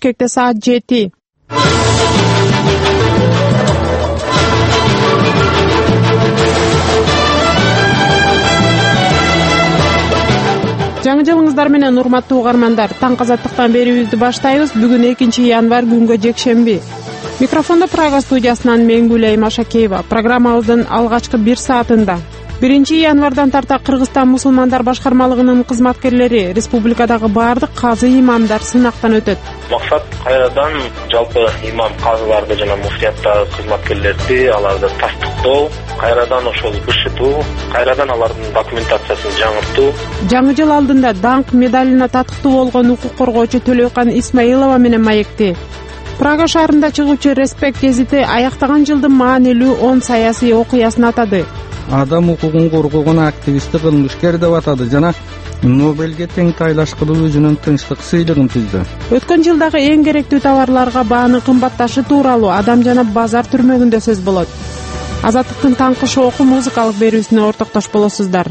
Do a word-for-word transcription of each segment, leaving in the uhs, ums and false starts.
Бишкекте саат жети. Жаңы жылыңыздар менен урматтуу угармандар. Таң азаттыктан берүүбүздү баштайбыз. Бүгүн экинчи январь күнгө жекшемби. Микрофондо Прага студиясынан мен Гүлайым Ашакеева. Программабыздын алгачкы бир саатында биринчи январдан тарта Кыргызстан мусулмандар башкармалыгынын кызматкерлери республикадагы баардык казы имамдар сынактан өтөт. Максат кайрадан жалпы имам казыларды жана муфтияттагы кызматкерлерди аларды тастыктоо, кайрадан ошол бышытуу, кайрадан алардын документациясын жаңыртуу. Жаңы жыл алдында даңк медалына татыктуу болгон укук коргоочу Төлөкан Исмаилова менен маекти. Прага шаарында чыгуучу Респект гезити аяктаган жылдын маанилүү он саясий окуясын атады. Адам укугун коргогон активистти кылмышкер деп атады жана Нобелге тең тайлашкылуу өзүнүн тынчтык сыйлыгын түздү. Өткөн жылдагы эң керектүү товарларга баанын кымбатташы тууралуу Адам жана базар түрмөгүндө сөз болот. Азаттыктын таңкы шоку музыкалык берүүсүнө ортоктош болосуздар.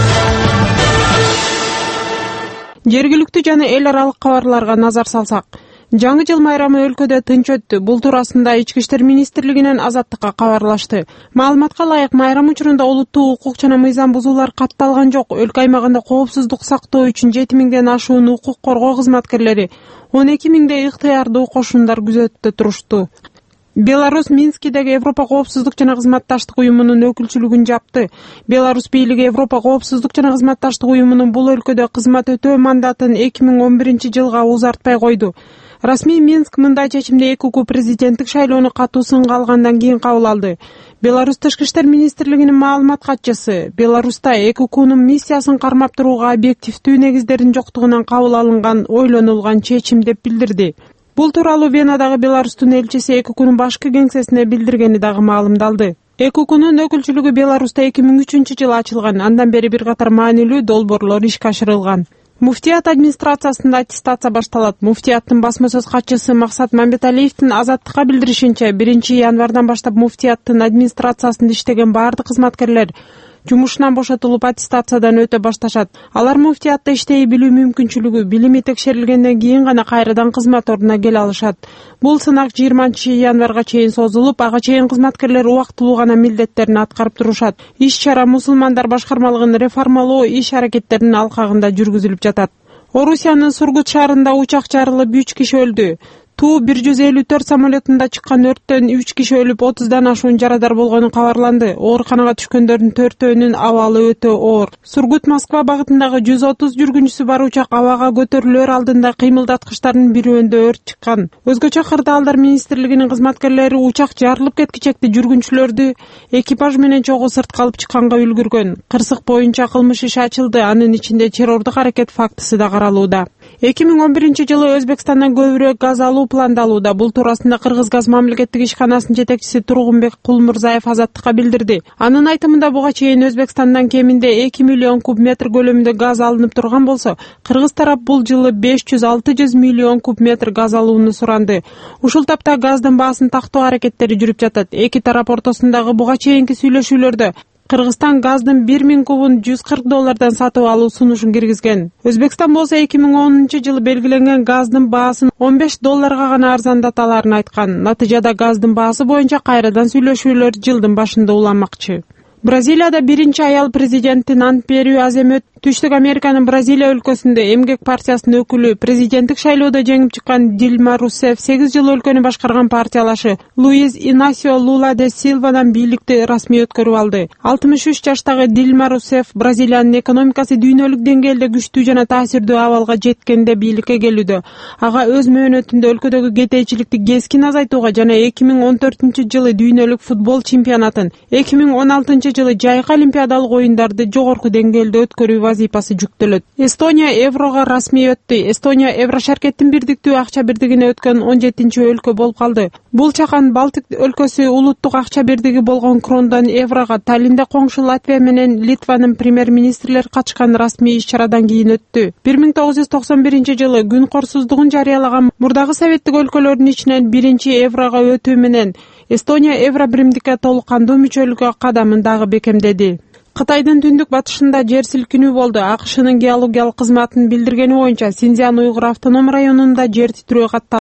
Жергиликтүү жана эл аралык кабарларга назар салсак, жаңы жыл майрамы өлкөдө тынч өттү. Бул туурасында Ички иштер министрлигинен Азаттыкка кабарлашты. Маалыматка ылайык, майрам учурунда олуттуу укук жана мыйзам бузуулар катталган жок. Өлкө аймагында коопсуздук сактоо үчүн жети миңден ашуун укук коргоо кызматкерлери, он эки миңдей ыктыярдуу кошундар күзөттө турушту. Беларусь Минскидеги Европа коопсуздук жана кызматташтык уюмунун өкүлчүлүгүн жапты. Беларусь бийлиги Европа коопсуздук жана кызматташтык уюмунун бул өлкөдө кызмат өтөө мандатын эки миң он биринчи жылга узартпай койду. Расмий Минск мындай чечимди эки уку президенттик шайлоону катуу сынга алгандан кийин кабыл алды. Беларусь Тышкы иштер министрлигинин маалымат катчысы Беларуста эки укунун миссиясын кармап турууга объективдүү негиздердин жоктугунан кабыл алынган ойлонулган чечим деп билдирди. Бул тууралуу Венадагы Беларустун элчиси эки укунун башкы кеңсесине билдиргени дагы маалымдалды. эки укунун өкүлчүлүгү Беларуста эки миң үчүнчү жылы ачылган. Андан бери бир катар маанилүү долбоорлор ишке ашырылган. Муфтият администрациясында аттестация башталат. Муфтияттын басма сөз катчысы Максат Мамбеталиевдин Азаттыкка билдиришинче, биринчи январдан баштап муфтияттын администрациясында иштеген баардык кызматкерлер жумушунан бошотулуп аттестациядан өтө башташат. Алар муфтиятта иштей билүү мүмкүнчүлүгү, билими текшерилгенден кийин гана кайрадан кызмат ордуна келе алышат. Бул сынак жыйырманчы январга чейин созулуп, ага чейин кызматкерлер убактылуу гана милдеттерин аткарып турушат. Иш-чара мусулмандар башкармалыгын реформалоо иш-аракеттеринин алкагында жүргүзүлүп жатат. Орусиянын Сургут шаарында учак жарылып үч киши өлдү. Ту бир жүз элүү төрт самолетунда чыккан өрттөн үч киши өлүп, отуздан ашуун жарадар болгону кабарланды. Ооруканага түшкөндөрдүн төртөөнүн абалы өтө оор. Сургут Москва багытындагы жүз отуз жүргүнчүсү бар учак абага көтөрүлөр алдында кыймылдаткычтардын бирөөндө өрт чыккан. Өзгөчө Кырдаалдар министрлигинин кызматкерлери учак жарылып кеткичекти жүргүнчүлөрдү экипаж менен чогуу сыртка алып чыкканга үлгүргөн. Кырсык боюнча кылмыш иши ачылды, анын ичинде террордук аракет фактысы да каралууда. эки миң он биринчи жылы Өзбекстандан көбүрөөк газ алуу пландалууда. Бул туурасында Кыргыз газ мамлекеттик ишканасынын жетекчиси Тургунбек Кулмурзаев Азаттыкка билдирди. Анын айтымында буга чейин Өзбекстандан кеминде эки миллион куб метр көлөмүндө газ алынып турган болсо, Кыргыз тарап бул жылы беш жүз алты жүз миллион куб метр газ алууну суранды. Ушул тапта газдын баасын тактоо аракеттери жүрүп жатат. Эки тарап ортосундагы буга чейинки сүйлөшүүлөрдө Кыргызстан газдын бир миң кубун жүз кырк доллардан сатып алуу сунушун киргизген. Өзбекстан болсо эки миң онунчу жылы белгиленген газдын баасын он беш долларга гана арзандаталарын айткан. Натыйжада газдын баасы боюнча кайрадан сүйлөшүүлөр жылдын башында уланмакчы. Бразилияда биринчи аял президенттин ант берүү азем өтүп, Түштүк Американын Бразилия өлкөсүндө Эмгек партиясынын өкүлү, президенттик шайлоодо жеңип чыккан Дилма Русеф сегиз жыл өлкөнү башкарган партиялашы Луис Инасио Лула де Силвадан бийликти расмий өткөрүп алды. алтымыш үч жаштагы Дилма Русеф Бразилиянын экономикасы дүйнөлүк деңгээлде күчтүү жана таасирдүү абалга жеткенде бийликке келүүдө. Ага өз мөөнөтүндө өлкөдөгү кетейчиликти кескин азайтууга жана эки миң он төртүнчү жылы дүйнөлүк футбол чемпионатын, эки миң он алтынчы жылы жайкы олимпиадалык оюндарды жогорку деңгээлде өткөрүү вазифасы жүктөлөт. Эстония еврого расмий өттү. Эстония Еврошаркеттин бирдиктүү акча бирдигине өткөн он жетинчи өлкө болуп калды. Бул чакан Балтик өлкөсү улуттук акча бирдиги болгон крондон еврого Таллинде коңшу Латвия менен Литванын премьер-министрлер катышкан расмий иш-чарадан кийин өттү. бир миң тогуз жүз токсон биринчи жылы күн корсуздугун жарыялаган мурдагы советтик өлкөлөрдүн ичинен биринчи еврого өтүү менен Эстония евро биримдикке толук кандуу мүчөлүккө кадамын дагы бекемдеди. Кытайдын түндүк батышында жер силкинүү болду. АКШнын геологиялык кызматынын билдиргени боюнча Синьцзян уйгур автоном районунда жер титирөө катталды.